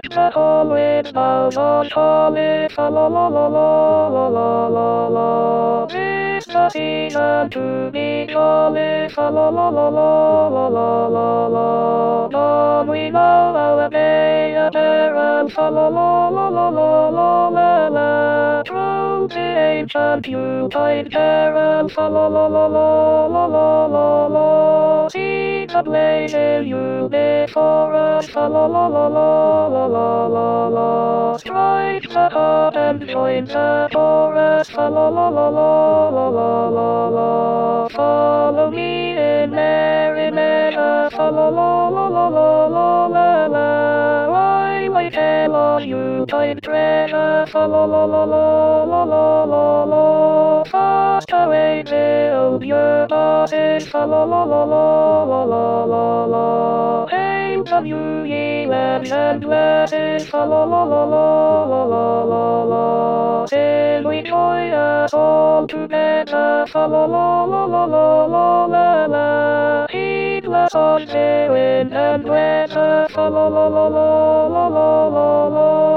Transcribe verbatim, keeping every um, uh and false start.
the hall with bows on solid, la la la la la la la la la. It's the season to be jolly, la la la la la la la la la. Don we know our day appearance, la la la la la la la la la. Through the ancient Yuletide carols, la la la la la la la la la. See the blazing Yule before us, la la la la la la la la la. Strike the heart and join the chorus, la la la la la la la la la. Follow me in merry measure, la la la la la la la la la. While I tell of Yuletide treasures, la la la la la la la la la. Fast away build your bodies, la la la la la la la la la. Hail the new year and blessings, la la la la la la la la la. Till we join us all together, la la la la la la la la la. Heedless of the wind and weather, la la la la la la la la la.